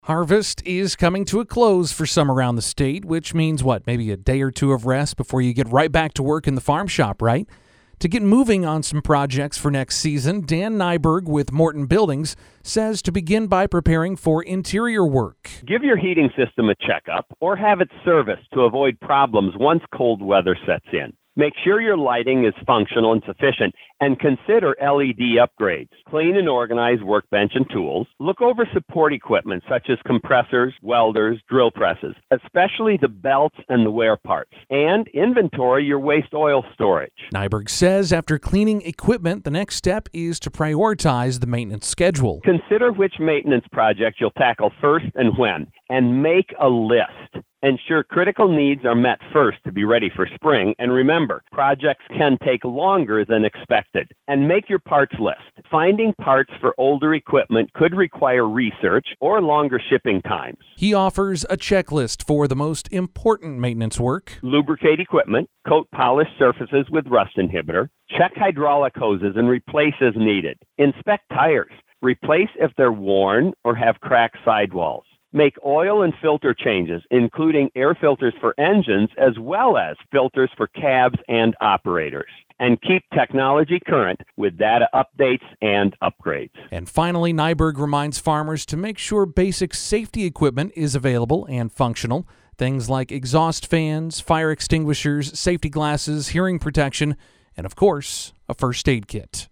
Harvest is coming to a close for some around the state, which means what? Maybe a day or two of rest before you get right back to work in the farm shop, right? To get moving on some projects for next season, Dan Nyberg with Morton Buildings says to begin by preparing for interior work. Give your heating system a checkup or have it serviced to avoid problems once cold weather sets in. Make sure your lighting is functional and sufficient, and consider LED upgrades. Clean and organize workbench and tools. Look over support equipment such as compressors, welders, drill presses, especially the belts and the wear parts. And inventory your waste oil storage. Nyberg says after cleaning equipment, the next step is to prioritize the maintenance schedule. Consider which maintenance project you'll tackle first and when, and make a list. Ensure critical needs are met first to be ready for spring, and remember, projects can take longer than expected. And make your parts list. Finding parts for older equipment could require research or longer shipping times. He offers a checklist for the most important maintenance work. Lubricate equipment, coat polished surfaces with rust inhibitor, check hydraulic hoses and replace as needed. Inspect tires. Replace if they're worn or have cracked sidewalls. Make oil and filter changes, including air filters for engines as well as filters for cabs and operators. And keep technology current with data updates and upgrades. And finally, Nyberg reminds farmers to make sure basic safety equipment is available and functional. Things like exhaust fans, fire extinguishers, safety glasses, hearing protection, and of course, a first aid kit.